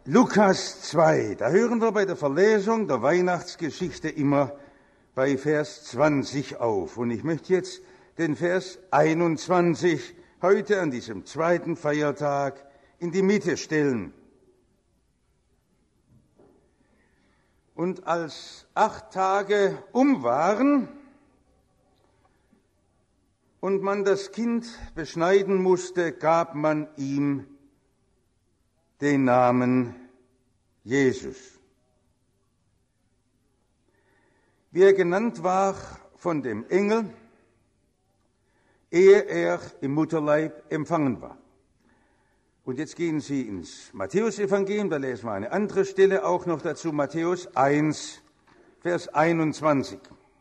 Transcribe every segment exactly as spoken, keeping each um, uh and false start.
Lukas zwei, da hören wir bei der Verlesung der Weihnachtsgeschichte immer bei Vers zwanzig auf. Und ich möchte jetzt den Vers einundzwanzig heute an diesem zweiten Feiertag in die Mitte stellen. Und als acht Tage um waren und man das Kind beschneiden musste, gab man ihm den Namen Jesus. Wie er genannt war von dem Engel, ehe er im Mutterleib empfangen war. Und jetzt gehen Sie ins Matthäusevangelium, da lesen wir eine andere Stelle auch noch dazu, Matthäus eins, Vers einundzwanzig.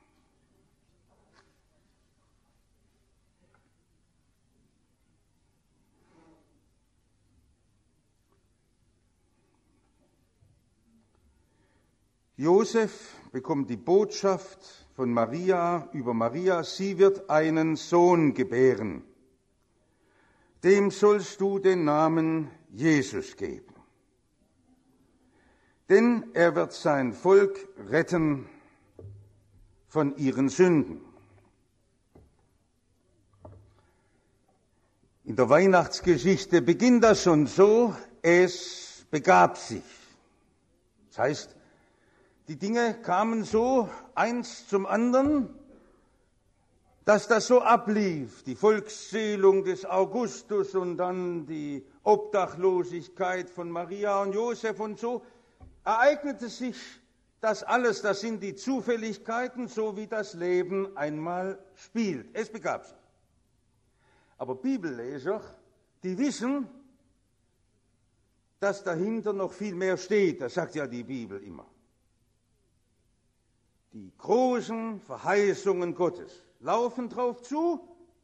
Josef bekommt die Botschaft von Maria über Maria, sie wird einen Sohn gebären. Dem sollst du den Namen Jesus geben. Denn er wird sein Volk retten von ihren Sünden. In der Weihnachtsgeschichte beginnt das schon so, es begab sich. Das heißt, die Dinge kamen so eins zum anderen, dass das so ablief. Die Volkszählung des Augustus und dann die Obdachlosigkeit von Maria und Josef und so ereignete sich das alles. Das sind die Zufälligkeiten, so wie das Leben einmal spielt. Es begab sich. Aber Bibelleser, die wissen, dass dahinter noch viel mehr steht. Das sagt ja die Bibel immer. Die großen Verheißungen Gottes laufen drauf zu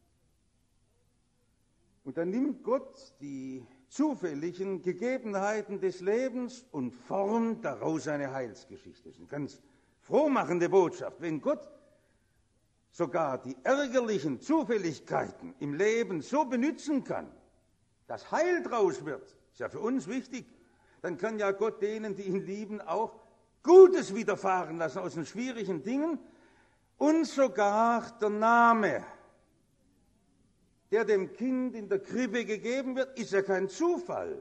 und dann nimmt Gott die zufälligen Gegebenheiten des Lebens und formt daraus eine Heilsgeschichte. Das ist eine ganz frohmachende Botschaft. Wenn Gott sogar die ärgerlichen Zufälligkeiten im Leben so benutzen kann, dass Heil draus wird, ist ja für uns wichtig, dann kann ja Gott denen, die ihn lieben, auch Gutes widerfahren lassen aus den schwierigen Dingen. Und sogar der Name, der dem Kind in der Krippe gegeben wird, ist ja kein Zufall,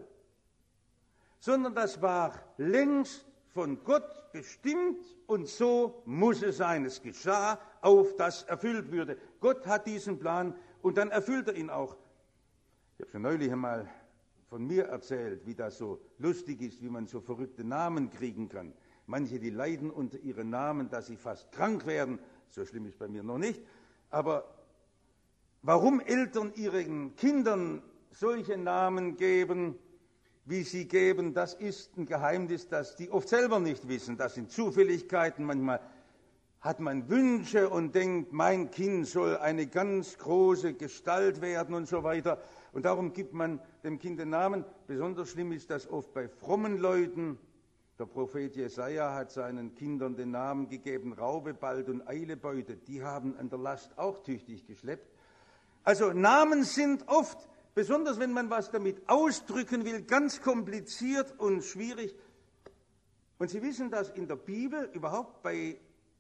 sondern das war längst von Gott bestimmt und so muss es sein. Es geschah, auf das erfüllt würde. Gott hat diesen Plan und dann erfüllt er ihn auch. Ich habe schon neulich einmal von mir erzählt, wie das so lustig ist, wie man so verrückte Namen kriegen kann. Manche, die leiden unter ihren Namen, dass sie fast krank werden. So schlimm ist bei mir noch nicht. Aber warum Eltern ihren Kindern solche Namen geben, wie sie geben, das ist ein Geheimnis, das die oft selber nicht wissen. Das sind Zufälligkeiten. Manchmal hat man Wünsche und denkt, mein Kind soll eine ganz große Gestalt werden und so weiter. Und darum gibt man dem Kind den Namen. Besonders schlimm ist das oft bei frommen Leuten. Der Prophet Jesaja hat seinen Kindern den Namen gegeben, Raubebald und Eilebeute. Die haben an der Last auch tüchtig geschleppt. Also Namen sind oft, besonders wenn man was damit ausdrücken will, ganz kompliziert und schwierig. Und Sie wissen, dass in der Bibel, überhaupt bei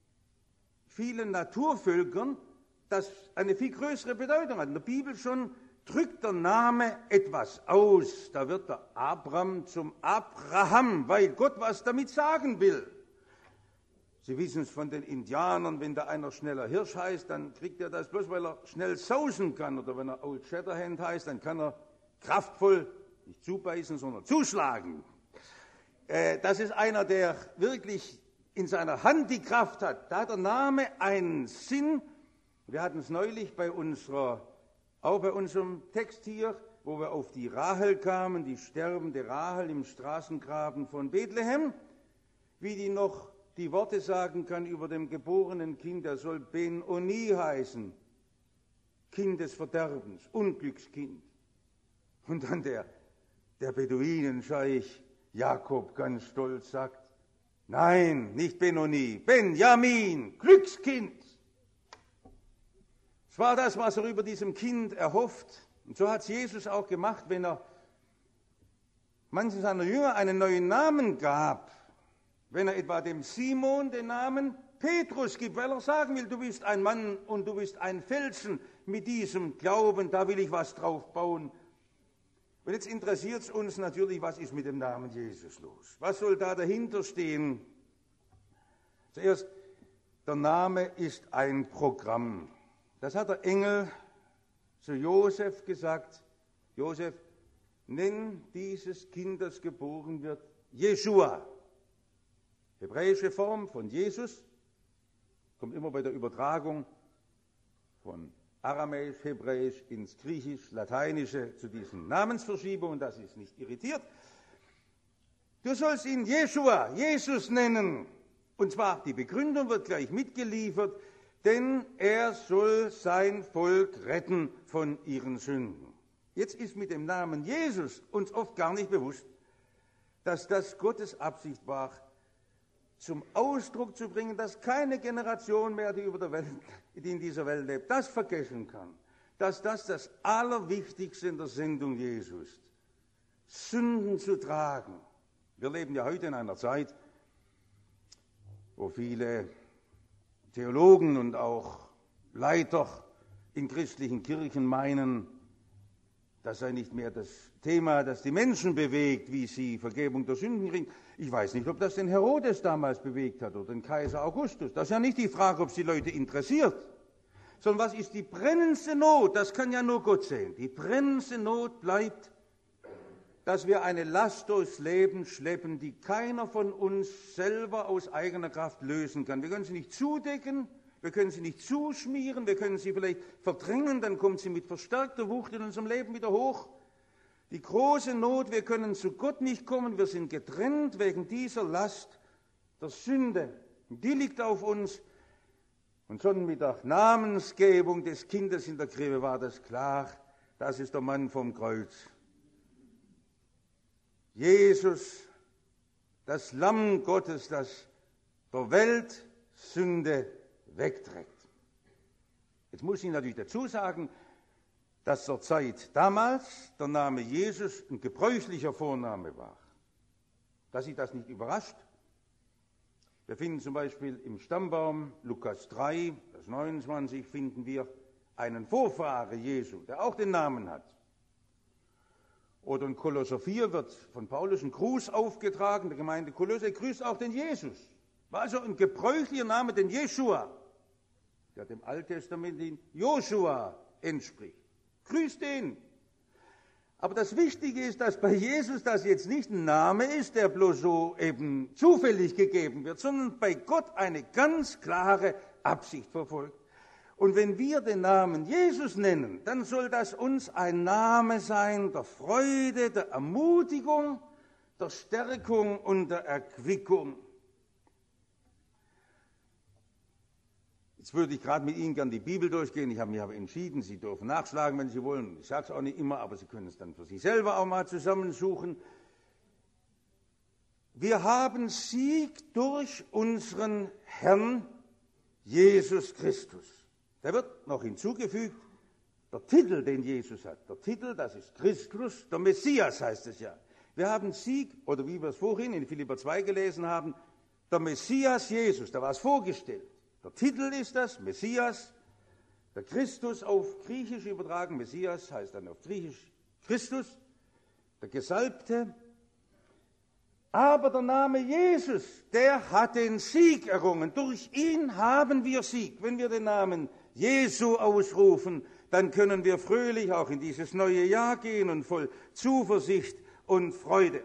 vielen Naturvölkern, das eine viel größere Bedeutung hat. In der Bibel schon drückt der Name etwas aus. Da wird der Abram zum Abraham, weil Gott was damit sagen will. Sie wissen es von den Indianern, wenn da einer schneller Hirsch heißt, dann kriegt er das bloß, weil er schnell sausen kann. Oder wenn er Old Shatterhand heißt, dann kann er kraftvoll, nicht zubeißen, sondern zuschlagen. Äh, das ist einer, der wirklich in seiner Hand die Kraft hat. Da hat der Name einen Sinn. Wir hatten es neulich bei unserer Auch bei unserem Text hier, wo wir auf die Rahel kamen, die sterbende Rahel im Straßengraben von Bethlehem, wie die noch die Worte sagen kann über dem geborenen Kind, er soll Ben-Oni heißen, Kind des Verderbens, Unglückskind. Und dann der, der Beduinenscheich Jakob ganz stolz sagt, nein, nicht Ben-Oni, Benjamin, Glückskind. Es war das, was er über diesem Kind erhofft. Und so hat es Jesus auch gemacht, wenn er manchen seiner Jünger einen neuen Namen gab, wenn er etwa dem Simon den Namen Petrus gibt, weil er sagen will, du bist ein Mann und du bist ein Felsen mit diesem Glauben, da will ich was drauf bauen. Und jetzt interessiert es uns natürlich, was ist mit dem Namen Jesus los? Was soll da dahinter stehen? Zuerst, der Name ist ein Programm. Das hat der Engel zu Josef gesagt. Josef, nenn dieses Kind, das geboren wird, Jeschua. Hebräische Form von Jesus, kommt immer bei der Übertragung von Aramäisch, Hebräisch ins Griechisch, Lateinische zu diesen Namensverschiebungen, das ist nicht irritiert. Du sollst ihn Jeschua, Jesus nennen. Und zwar, die Begründung wird gleich mitgeliefert, denn er soll sein Volk retten von ihren Sünden. Jetzt ist mit dem Namen Jesus uns oft gar nicht bewusst, dass das Gottes Absicht war, zum Ausdruck zu bringen, dass keine Generation mehr, die, über der Welt, die in dieser Welt lebt, das vergessen kann, dass das das Allerwichtigste in der Sendung Jesu ist, Sünden zu tragen. Wir leben ja heute in einer Zeit, wo viele Theologen und auch Leiter in christlichen Kirchen meinen, das sei nicht mehr das Thema, das die Menschen bewegt, wie sie Vergebung der Sünden kriegen. Ich weiß nicht, ob das den Herodes damals bewegt hat oder den Kaiser Augustus. Das ist ja nicht die Frage, ob es die Leute interessiert, sondern was ist die brennendste Not? Das kann ja nur Gott sehen. Die brennendste Not bleibt, dass wir eine Last durchs Leben schleppen, die keiner von uns selber aus eigener Kraft lösen kann. Wir können sie nicht zudecken, wir können sie nicht zuschmieren, wir können sie vielleicht verdrängen, dann kommt sie mit verstärkter Wucht in unserem Leben wieder hoch. Die große Not, wir können zu Gott nicht kommen, wir sind getrennt wegen dieser Last der Sünde. Und die liegt auf uns. Und schon mit der Namensgebung des Kindes in der Krippe war das klar, das ist der Mann vom Kreuz. Jesus, das Lamm Gottes, das der Welt Sünde wegträgt. Jetzt muss ich natürlich dazu sagen, dass zur Zeit damals der Name Jesus ein gebräuchlicher Vorname war. Dass Sie das nicht überrascht. Wir finden zum Beispiel im Stammbaum Lukas drei, Vers neunundzwanzig, finden wir einen Vorfahre Jesu, der auch den Namen hat. Oder in Kolosser vier wird von Paulus ein Gruß aufgetragen, der Gemeinde Kolosse grüßt auch den Jesus. War also ein gebräuchlicher Name, den Jeschua, der dem Alttestamentlichen Joshua entspricht. Grüßt ihn. Aber das Wichtige ist, dass bei Jesus das jetzt nicht ein Name ist, der bloß so eben zufällig gegeben wird, sondern bei Gott eine ganz klare Absicht verfolgt. Und wenn wir den Namen Jesus nennen, dann soll das uns ein Name sein der Freude, der Ermutigung, der Stärkung und der Erquickung. Jetzt würde ich gerade mit Ihnen gern die Bibel durchgehen. Ich habe mich aber entschieden, Sie dürfen nachschlagen, wenn Sie wollen. Ich sage es auch nicht immer, aber Sie können es dann für sich selber auch mal zusammensuchen. Wir haben Sieg durch unseren Herrn Jesus Christus. Da wird noch hinzugefügt, der Titel, den Jesus hat. Der Titel, das ist Christus, der Messias heißt es ja. Wir haben Sieg, oder wie wir es vorhin in Philipper zwei gelesen haben, der Messias Jesus, da war es vorgestellt. Der Titel ist das, Messias, der Christus auf Griechisch übertragen, Messias heißt dann auf Griechisch Christus, der Gesalbte. Aber der Name Jesus, der hat den Sieg errungen. Durch ihn haben wir Sieg. Wenn wir den Namen Jesu ausrufen, dann können wir fröhlich auch in dieses neue Jahr gehen und voll Zuversicht und Freude.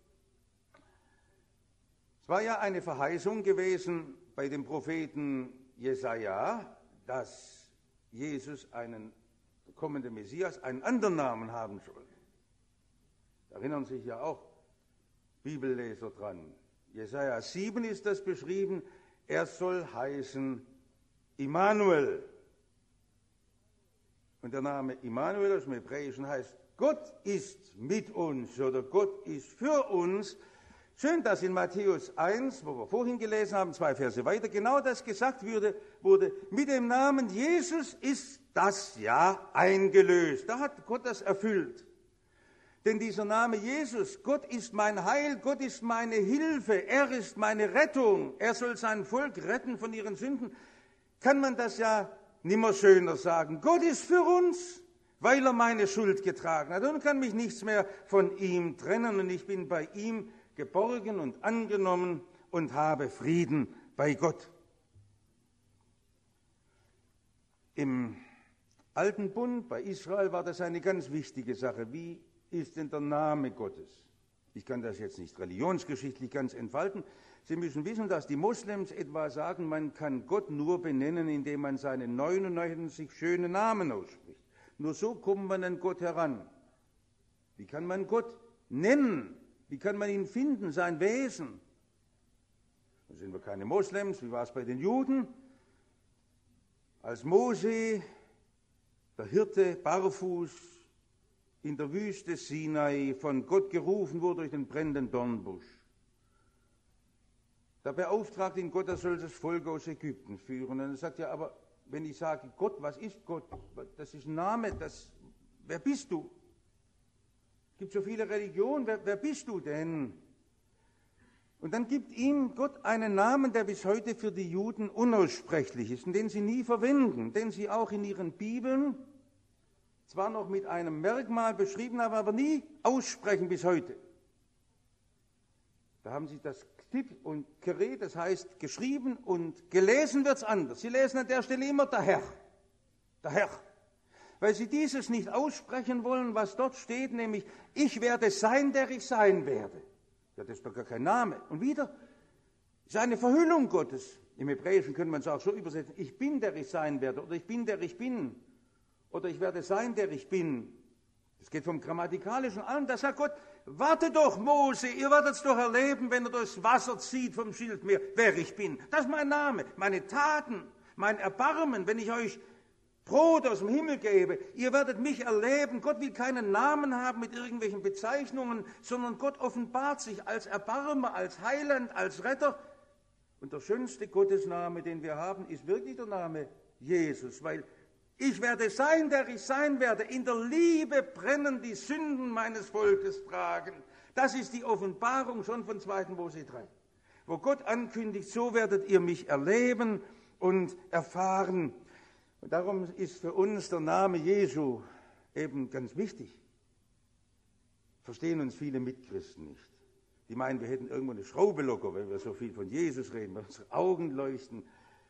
Es war ja eine Verheißung gewesen bei dem Propheten Jesaja, dass Jesus, einen der kommende Messias, einen anderen Namen haben soll. Da erinnern sich ja auch Bibelleser dran. Jesaja sieben ist das beschrieben, er soll heißen Immanuel. Und der Name Immanuel aus dem Hebräischen heißt, Gott ist mit uns oder Gott ist für uns. Schön, dass in Matthäus eins, wo wir vorhin gelesen haben, zwei Verse weiter, genau das gesagt wurde, wurde, mit dem Namen Jesus ist das Ja eingelöst. Da hat Gott das erfüllt. Denn dieser Name Jesus, Gott ist mein Heil, Gott ist meine Hilfe, er ist meine Rettung, er soll sein Volk retten von ihren Sünden, kann man das ja nimmer schöner sagen. Gott ist für uns, weil er meine Schuld getragen hat und kann mich nichts mehr von ihm trennen und ich bin bei ihm geborgen und angenommen und habe Frieden bei Gott. Im Alten Bund, bei Israel, war das eine ganz wichtige Sache. Wie ist denn der Name Gottes? Ich kann das jetzt nicht religionsgeschichtlich ganz entfalten. Sie müssen wissen, dass die Moslems etwa sagen, man kann Gott nur benennen, indem man seine neunundneunzig schönen Namen ausspricht. Nur so kommt man an Gott heran. Wie kann man Gott nennen? Wie kann man ihn finden, sein Wesen? Da sind wir keine Moslems. Wie war es bei den Juden? Als Mose, der Hirte, barfuß, in der Wüste Sinai von Gott gerufen wurde durch den brennenden Dornbusch. Da beauftragt ihn Gott, er soll das Volk aus Ägypten führen. Und er sagt, ja, aber wenn ich sage Gott, was ist Gott? Das ist ein Name, das, wer bist du? Es gibt so viele Religionen, wer, wer bist du denn? Und dann gibt ihm Gott einen Namen, der bis heute für die Juden unaussprechlich ist und den sie nie verwenden, den sie auch in ihren Bibeln zwar noch mit einem Merkmal beschrieben haben, aber nie aussprechen bis heute. Da haben sie das Tipp und Gerät, das heißt geschrieben und gelesen wird es anders. Sie lesen an der Stelle immer der Herr, der Herr. Weil sie dieses nicht aussprechen wollen, was dort steht, nämlich ich werde sein, der ich sein werde. Ja, das ist doch gar kein Name. Und wieder ist eine Verhüllung Gottes. Im Hebräischen könnte man es auch so übersetzen, ich bin, der ich sein werde, oder ich bin, der ich bin, oder ich werde sein, der ich bin. Das geht vom Grammatikalischen an. Da sagt Gott, warte doch, Mose, ihr werdet es doch erleben, wenn ihr durchs Wasser zieht vom Schildmeer, wer ich bin. Das ist mein Name, meine Taten, mein Erbarmen, wenn ich euch Brot aus dem Himmel gebe. Ihr werdet mich erleben. Gott will keinen Namen haben mit irgendwelchen Bezeichnungen, sondern Gott offenbart sich als Erbarmer, als Heiland, als Retter. Und der schönste Gottesname, den wir haben, ist wirklich der Name Jesus, weil ich werde sein, der ich sein werde. In der Liebe brennen die Sünden meines Volkes tragen. Das ist die Offenbarung schon von zweiten Mose drei, wo Gott ankündigt, so werdet ihr mich erleben und erfahren. Und darum ist für uns der Name Jesu eben ganz wichtig. Verstehen uns viele Mitchristen nicht. Die meinen, wir hätten irgendwo eine Schraube locker, weil wir so viel von Jesus reden, weil unsere Augen leuchten.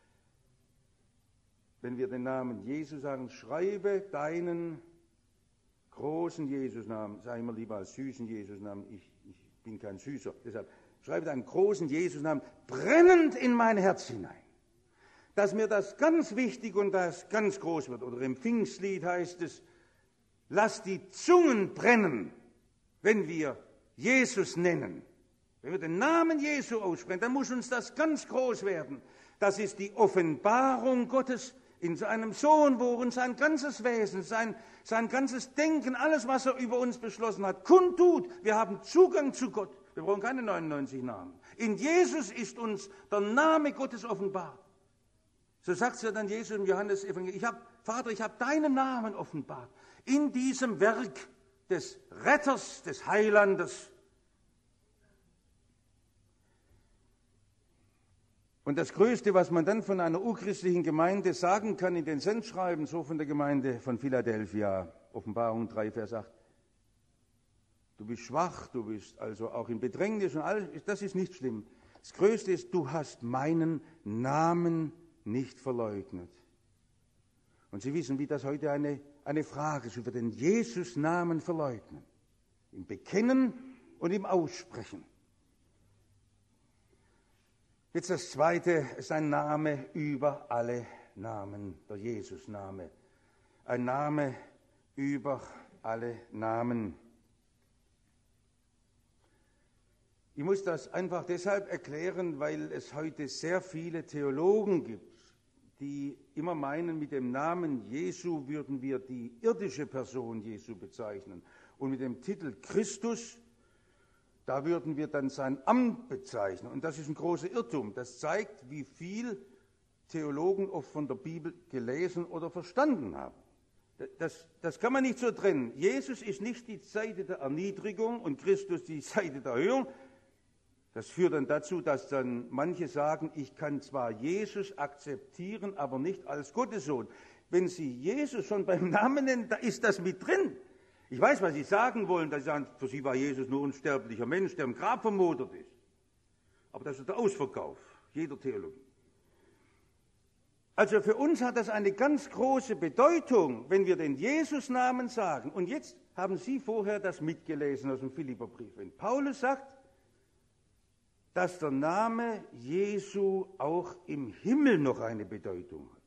Wenn wir den Namen Jesus sagen, schreibe deinen großen Jesusnamen, sage ich immer lieber als süßen Jesusnamen, ich, ich bin kein Süßer, deshalb schreibe deinen großen Jesusnamen brennend in mein Herz hinein. Dass mir das ganz wichtig und das ganz groß wird. Oder im Pfingstlied heißt es, lass die Zungen brennen, wenn wir Jesus nennen. Wenn wir den Namen Jesu aussprechen, dann muss uns das ganz groß werden. Das ist die Offenbarung Gottes in seinem Sohn, wo uns sein ganzes Wesen, sein, sein ganzes Denken, alles, was er über uns beschlossen hat, kundtut. Wir haben Zugang zu Gott. Wir brauchen keine neunundneunzig Namen. In Jesus ist uns der Name Gottes offenbart. So sagt es ja dann Jesus im Johannesevangelium, ich hab, Vater, ich habe deinen Namen offenbart. In diesem Werk des Retters, des Heilandes. Und das Größte, was man dann von einer urchristlichen Gemeinde sagen kann in den Sendschreiben, so von der Gemeinde von Philadelphia, Offenbarung drei, Vers acht, du bist schwach, du bist also auch in Bedrängnis und alles, das ist nicht schlimm. Das Größte ist, du hast meinen Namen nicht verleugnet. Und Sie wissen, wie das heute eine, eine Frage ist, über den Jesus-Namen verleugnen. Im Bekennen und im Aussprechen. Jetzt das Zweite ist ein Name über alle Namen, der Jesus-Name. Ein Name über alle Namen. Ich muss das einfach deshalb erklären, weil es heute sehr viele Theologen gibt, die immer meinen, mit dem Namen Jesu würden wir die irdische Person Jesu bezeichnen. Und mit dem Titel Christus, da würden wir dann sein Amt bezeichnen. Und das ist ein großer Irrtum. Das zeigt, wie viel Theologen oft von der Bibel gelesen oder verstanden haben. Das, das kann man nicht so trennen. Jesus ist nicht die Seite der Erniedrigung und Christus die Seite der Erhöhung. Das führt dann dazu, dass dann manche sagen, ich kann zwar Jesus akzeptieren, aber nicht als Gottessohn. Wenn Sie Jesus schon beim Namen nennen, da ist das mit drin. Ich weiß, was Sie sagen wollen, dass Sie sagen, für Sie war Jesus nur ein unsterblicher Mensch, der im Grab vermodert ist. Aber das ist der Ausverkauf jeder Theologie. Also für uns hat das eine ganz große Bedeutung, wenn wir den Jesus-Namen sagen. Und jetzt haben Sie vorher das mitgelesen aus dem Philipperbrief. Wenn Paulus sagt, dass der Name Jesu auch im Himmel noch eine Bedeutung hat.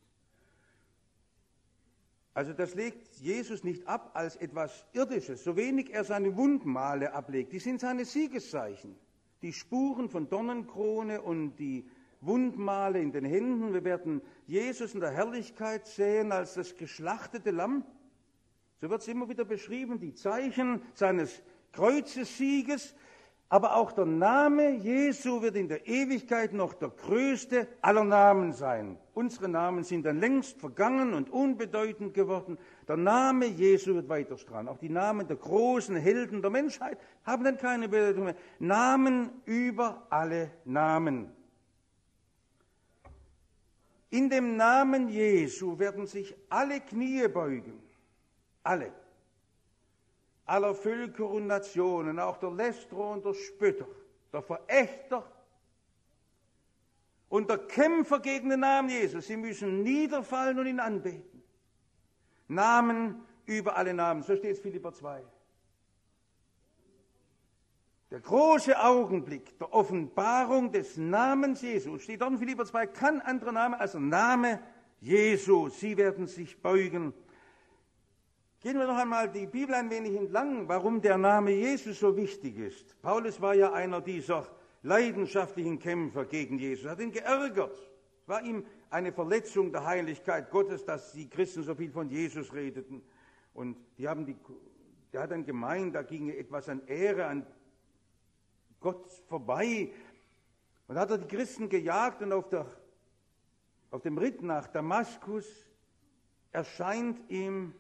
Also das legt Jesus nicht ab als etwas Irdisches, so wenig er seine Wundmale ablegt. Die sind seine Siegeszeichen. Die Spuren von Dornenkrone und die Wundmale in den Händen. Wir werden Jesus in der Herrlichkeit sehen als das geschlachtete Lamm. So wird es immer wieder beschrieben, die Zeichen seines Kreuzessieges. Aber auch der Name Jesu wird in der Ewigkeit noch der größte aller Namen sein. Unsere Namen sind dann längst vergangen und unbedeutend geworden. Der Name Jesu wird weiter strahlen. Auch die Namen der großen Helden der Menschheit haben dann keine Bedeutung mehr. Namen über alle Namen. In dem Namen Jesu werden sich alle Knie beugen. Alle. Aller Völker und Nationen, auch der Lästerer und der Spötter, der Verächter und der Kämpfer gegen den Namen Jesus. Sie müssen niederfallen und ihn anbeten. Namen über alle Namen, so steht es Philipper zwei. Der große Augenblick der Offenbarung des Namens Jesu, steht dort in Philipper zwei, kein anderer Name als der Name Jesu. Sie werden sich beugen. Gehen wir noch einmal die Bibel ein wenig entlang, warum der Name Jesus so wichtig ist. Paulus war ja einer dieser leidenschaftlichen Kämpfer gegen Jesus, hat ihn geärgert. Es war ihm eine Verletzung der Heiligkeit Gottes, dass die Christen so viel von Jesus redeten. Und die haben die, der hat dann gemeint, da ginge etwas an Ehre, an Gott vorbei. Und hat er die Christen gejagt und auf, der, auf dem Ritt nach Damaskus erscheint ihm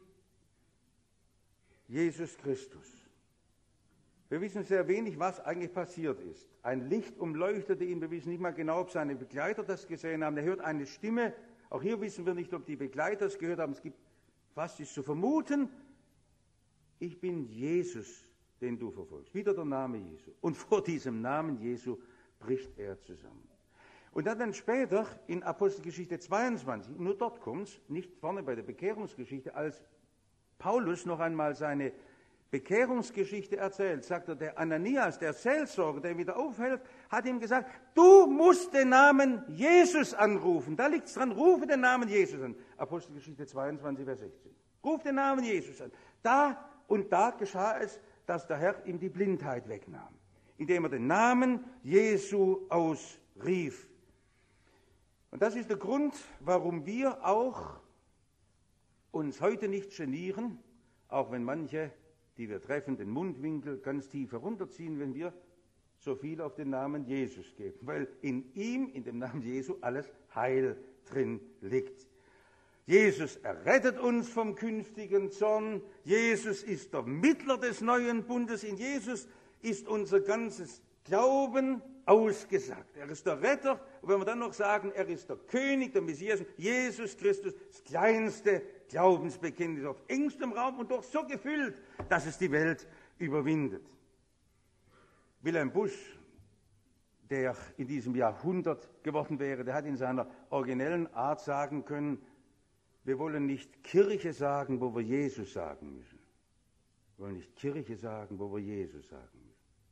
Jesus Christus. Wir wissen sehr wenig, was eigentlich passiert ist. Ein Licht umleuchtete ihn, wir wissen nicht mal genau, ob seine Begleiter das gesehen haben. Er hört eine Stimme, auch hier wissen wir nicht, ob die Begleiter es gehört haben. Es gibt fast ist zu vermuten, ich bin Jesus, den du verfolgst. Wieder der Name Jesu. Und vor diesem Namen Jesu bricht er zusammen. Und dann später in Apostelgeschichte zweiundzwanzig, nur dort kommt es, nicht vorne bei der Bekehrungsgeschichte, als Paulus noch einmal seine Bekehrungsgeschichte erzählt, sagt er, der Ananias, der Seelsorger, der ihn wieder aufhält, hat ihm gesagt, du musst den Namen Jesus anrufen. Da liegt es dran, rufe den Namen Jesus an. Apostelgeschichte zweiundzwanzig, Vers sechzehn. Ruf den Namen Jesus an. Da und da geschah es, dass der Herr ihm die Blindheit wegnahm, indem er den Namen Jesu ausrief. Und das ist der Grund, warum wir auch uns heute nicht genieren, auch wenn manche, die wir treffen, den Mundwinkel ganz tief herunterziehen, wenn wir so viel auf den Namen Jesus geben, weil in ihm, in dem Namen Jesu, alles Heil drin liegt. Jesus errettet uns vom künftigen Zorn, Jesus ist der Mittler des neuen Bundes, in Jesus ist unser ganzes Glauben ausgesagt. Er ist der Retter, und wenn wir dann noch sagen, er ist der König, der Messias, Jesus Christus, das kleinste Glaubensbekenntnis auf engstem Raum und doch so gefüllt, dass es die Welt überwindet. Wilhelm Busch, der in diesem Jahrhundert geworden wäre, der hat in seiner originellen Art sagen können, wir wollen nicht Kirche sagen, wo wir Jesus sagen müssen. Wir wollen nicht Kirche sagen, wo wir Jesus sagen müssen.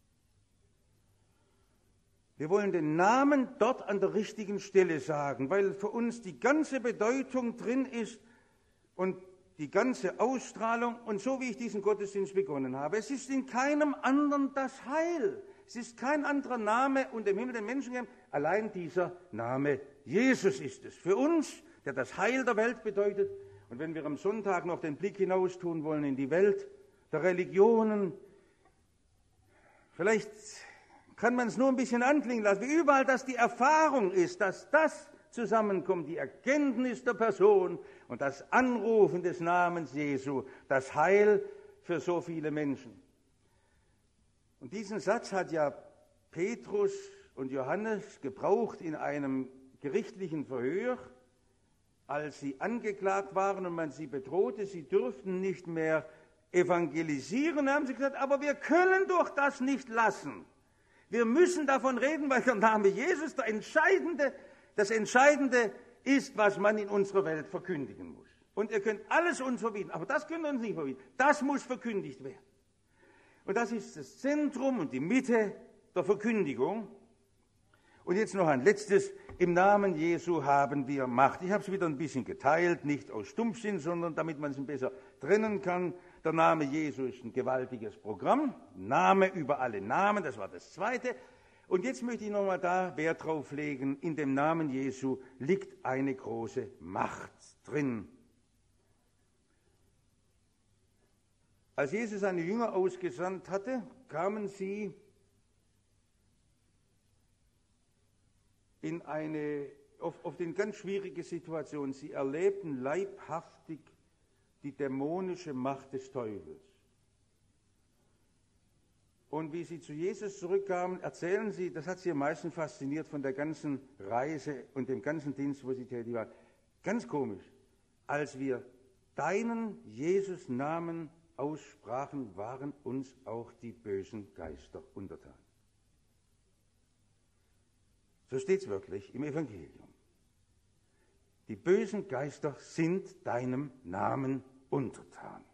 Wir wollen den Namen dort an der richtigen Stelle sagen, weil für uns die ganze Bedeutung drin ist und die ganze Ausstrahlung. Und so wie ich diesen Gottesdienst begonnen habe, es ist in keinem anderen das Heil. Es ist kein anderer Name unter dem Himmel den Menschen gegeben. Allein dieser Name Jesus ist es. Für uns, der das Heil der Welt bedeutet. Und wenn wir am Sonntag noch den Blick hinaus tun wollen in die Welt der Religionen, vielleicht kann man es nur ein bisschen anklingen lassen, wie überall das die Erfahrung ist, dass das zusammenkommt, die Erkenntnis der Person und das Anrufen des Namens Jesu, das Heil für so viele Menschen. Und diesen Satz hat ja Petrus und Johannes gebraucht in einem gerichtlichen Verhör, als sie angeklagt waren und man sie bedrohte, sie dürften nicht mehr evangelisieren, haben sie gesagt, aber wir können doch das nicht lassen. Wir müssen davon reden, weil der Name Jesus der entscheidende, das Entscheidende ist, was man in unserer Welt verkündigen muss. Und ihr könnt alles uns verbieten, aber das könnt ihr uns nicht verbieten. Das muss verkündigt werden. Und das ist das Zentrum und die Mitte der Verkündigung. Und jetzt noch ein letztes. Im Namen Jesu haben wir Macht. Ich habe es wieder ein bisschen geteilt, nicht aus Stumpfsinn, sondern damit man es besser trennen kann. Der Name Jesu ist ein gewaltiges Programm. Name über alle Namen, das war das Zweite. Und jetzt möchte ich nochmal da Wert drauf legen, in dem Namen Jesu liegt eine große Macht drin. Als Jesus seine Jünger ausgesandt hatte, kamen sie in eine, oft, oft in ganz schwierige Situation. Sie erlebten leibhaftig die dämonische Macht des Teufels. Und wie sie zu Jesus zurückkamen, erzählen sie, das hat sie am meisten fasziniert von der ganzen Reise und dem ganzen Dienst, wo sie tätig waren. Ganz komisch, als wir deinen Jesus-Namen aussprachen, waren uns auch die bösen Geister untertan. So steht es wirklich im Evangelium. Die bösen Geister sind deinem Namen untertan.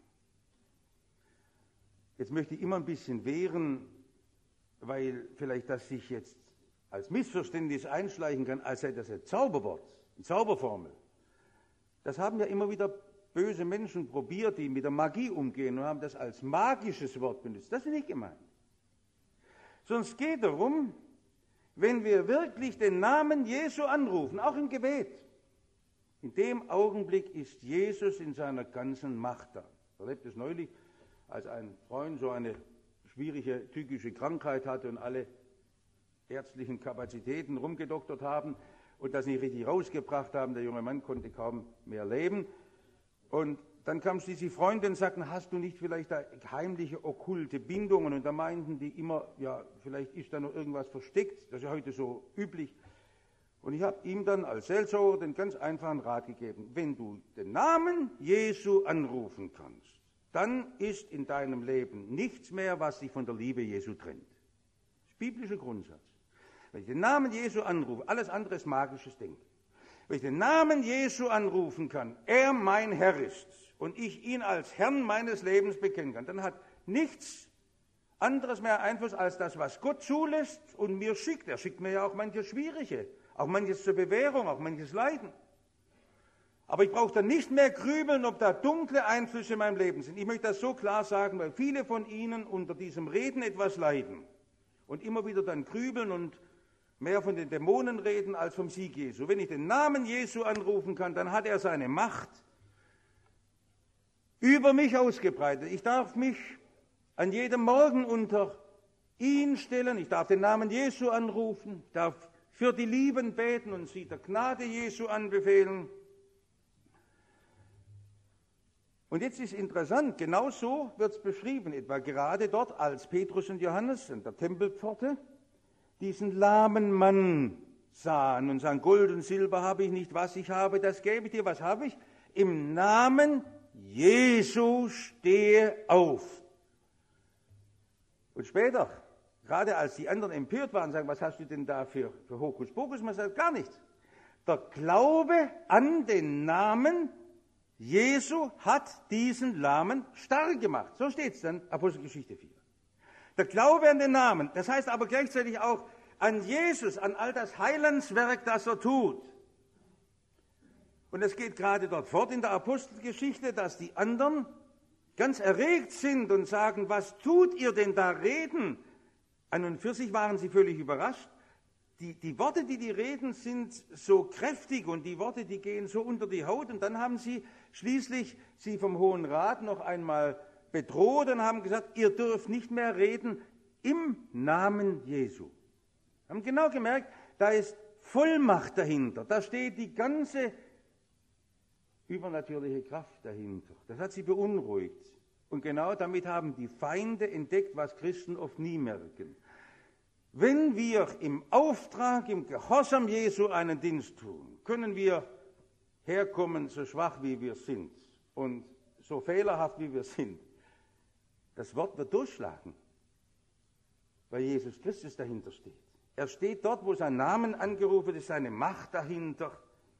Jetzt möchte ich immer ein bisschen wehren, weil vielleicht das sich jetzt als Missverständnis einschleichen kann, als sei das ein Zauberwort, eine Zauberformel. Das haben ja immer wieder böse Menschen probiert, die mit der Magie umgehen und haben das als magisches Wort benutzt. Das ist nicht gemeint. Sondern es geht darum, wenn wir wirklich den Namen Jesu anrufen, auch im Gebet, in dem Augenblick ist Jesus in seiner ganzen Macht da. Ich erlebte es neulich, als ein Freund so eine schwierige psychische Krankheit hatte und alle ärztlichen Kapazitäten rumgedoktert haben und das nicht richtig rausgebracht haben. Der junge Mann konnte kaum mehr leben. Und dann kam schließlich Freunde und sagten, hast du nicht vielleicht da heimliche, okkulte Bindungen? Und da meinten die immer, ja, vielleicht ist da noch irgendwas versteckt. Das ist ja heute so üblich. Und ich habe ihm dann als Seelsorger den ganz einfachen Rat gegeben. Wenn du den Namen Jesu anrufen kannst, dann ist in deinem Leben nichts mehr, was dich von der Liebe Jesu trennt. Das ist biblischer Grundsatz. Wenn ich den Namen Jesu anrufe, alles andere ist magisches Denken. Wenn ich den Namen Jesu anrufen kann, er mein Herr ist und ich ihn als Herrn meines Lebens bekennen kann, dann hat nichts anderes mehr Einfluss als das, was Gott zulässt und mir schickt. Er schickt mir ja auch manches Schwierige, auch manches zur Bewährung, auch manches Leiden. Aber ich brauche dann nicht mehr grübeln, ob da dunkle Einflüsse in meinem Leben sind. Ich möchte das so klar sagen, weil viele von Ihnen unter diesem Reden etwas leiden und immer wieder dann grübeln und mehr von den Dämonen reden als vom Sieg Jesu. Wenn ich den Namen Jesu anrufen kann, dann hat er seine Macht über mich ausgebreitet. Ich darf mich an jedem Morgen unter ihn stellen, ich darf den Namen Jesu anrufen, ich darf für die Lieben beten und sie der Gnade Jesu anbefehlen. Und jetzt ist interessant, genau so wird es beschrieben, etwa gerade dort, als Petrus und Johannes an der Tempelpforte diesen lahmen Mann sahen und sagen, Gold und Silber habe ich nicht, was ich habe, das gebe ich dir, was habe ich? Im Namen Jesu stehe auf. Und später, gerade als die anderen empört waren, sagen, was hast du denn da für, für Hokuspokus? Man sagt, gar nichts. Der Glaube an den Namen Jesu hat diesen Lahmen stark gemacht. So steht es dann, Apostelgeschichte vier. Der Glaube an den Namen, das heißt aber gleichzeitig auch an Jesus, an all das Heilandswerk, das er tut. Und es geht gerade dort fort in der Apostelgeschichte, dass die anderen ganz erregt sind und sagen, was tut ihr denn da reden? An und für sich waren sie völlig überrascht. Die, die Worte, die die reden, sind so kräftig und die Worte, die gehen so unter die Haut. Und dann haben sie schließlich sie vom Hohen Rat noch einmal bedroht und haben gesagt, ihr dürft nicht mehr reden im Namen Jesu. Haben genau gemerkt, da ist Vollmacht dahinter. Da steht die ganze übernatürliche Kraft dahinter. Das hat sie beunruhigt. Und genau damit haben die Feinde entdeckt, was Christen oft nie merken. Wenn wir im Auftrag, im Gehorsam Jesu einen Dienst tun, können wir herkommen, so schwach wie wir sind und so fehlerhaft wie wir sind. Das Wort wird durchschlagen, weil Jesus Christus dahinter steht. Er steht dort, wo sein Name angerufen ist, seine Macht dahinter.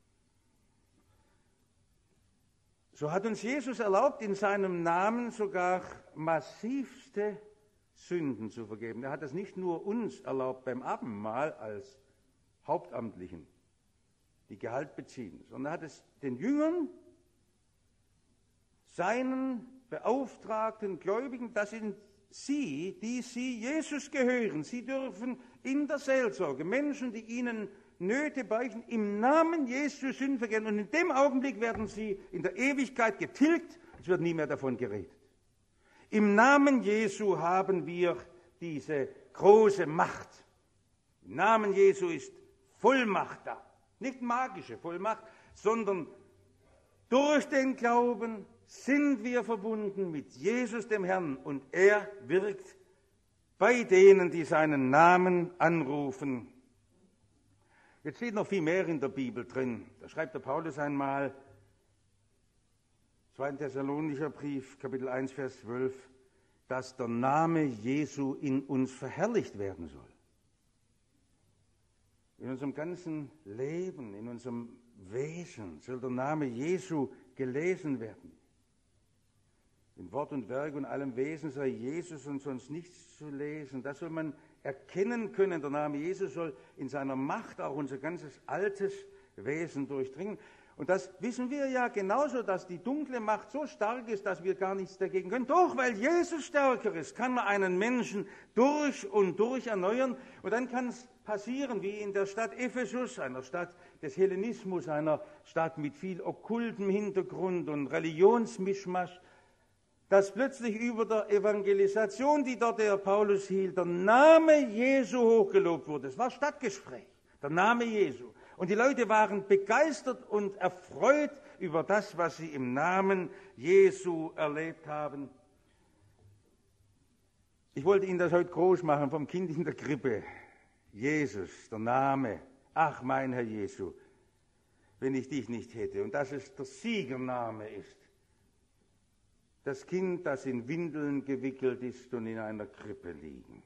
So hat uns Jesus erlaubt, in seinem Namen sogar massivste Sünden zu vergeben. Er hat es nicht nur uns erlaubt beim Abendmahl als Hauptamtlichen, die Gehalt beziehen, sondern er hat es den Jüngern, seinen beauftragten Gläubigen, das sind sie, die sie Jesus gehören. Sie dürfen in der Seelsorge Menschen, die ihnen Nöte beichten, im Namen Jesu Sünden vergeben. Und in dem Augenblick werden sie in der Ewigkeit getilgt. Es wird nie mehr davon geredet. Im Namen Jesu haben wir diese große Macht. Im Namen Jesu ist Vollmacht da. Nicht magische Vollmacht, sondern durch den Glauben sind wir verbunden mit Jesus, dem Herrn, und er wirkt bei denen, die seinen Namen anrufen. Jetzt steht noch viel mehr in der Bibel drin. Da schreibt der Paulus einmal, zweiter Thessalonicher Brief, Kapitel eins, Vers zwölf, dass der Name Jesu in uns verherrlicht werden soll. In unserem ganzen Leben, in unserem Wesen soll der Name Jesu gelesen werden. In Wort und Werk und allem Wesen sei Jesus und sonst nichts zu lesen. Das soll man erkennen können. Der Name Jesus soll in seiner Macht auch unser ganzes altes Wesen durchdringen. Und das wissen wir ja genauso, dass die dunkle Macht so stark ist, dass wir gar nichts dagegen können. Doch, weil Jesus stärker ist, kann man einen Menschen durch und durch erneuern. Und dann kann es passieren, wie in der Stadt Ephesus, einer Stadt des Hellenismus, einer Stadt mit viel okkultem Hintergrund und Religionsmischmasch, dass plötzlich über der Evangelisation, die dort der Paulus hielt, der Name Jesu hochgelobt wurde. Es war Stadtgespräch, der Name Jesu. Und die Leute waren begeistert und erfreut über das, was sie im Namen Jesu erlebt haben. Ich wollte Ihnen das heute groß machen, vom Kind in der Krippe. Jesus, der Name. Ach, mein Herr Jesu, wenn ich dich nicht hätte. Und dass es der Siegername ist. Das Kind, das in Windeln gewickelt ist und in einer Krippe liegen.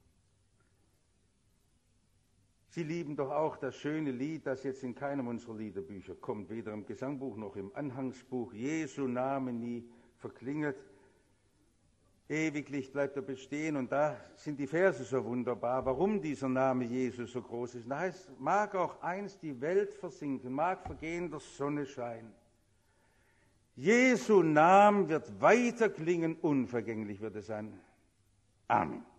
Sie lieben doch auch das schöne Lied, das jetzt in keinem unserer Liederbücher kommt, weder im Gesangbuch noch im Anhangsbuch. Jesu Name nie verklinget. Ewiglich bleibt er bestehen. Und da sind die Verse so wunderbar, warum dieser Name Jesus so groß ist. Da heißt, mag auch einst die Welt versinken, mag vergehen der Sonne Schein. Jesu Name wird weiter klingen, unvergänglich wird es sein. Amen.